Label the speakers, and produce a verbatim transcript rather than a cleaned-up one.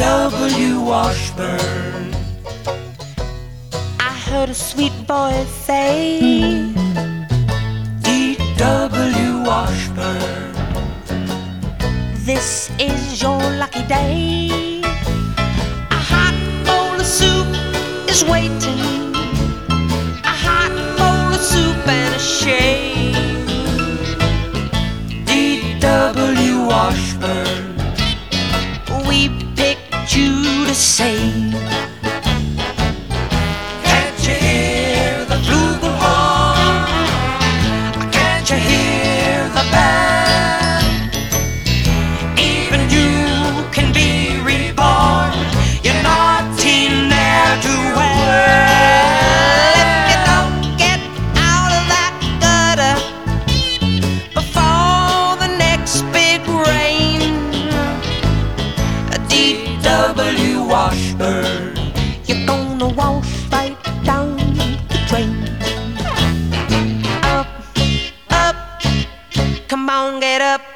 Speaker 1: W. Washburn.
Speaker 2: I heard a sweet voice say,
Speaker 1: D W. Washburn.
Speaker 2: this is your lucky day. A hot bowl of soup is waiting. A hot bowl of soup and a shake.
Speaker 1: D W. Washburn.
Speaker 2: We picked you to save.
Speaker 1: Can't you hear the flugelhorn? Can't you hear the band? Even you can be reborn. You're naughty ne'er-do-well.
Speaker 2: If you don't get out of that gutter before the next big rain,
Speaker 1: D W. Washburn.
Speaker 2: you're gonna wash right down the drain. Up, up, come on, get up.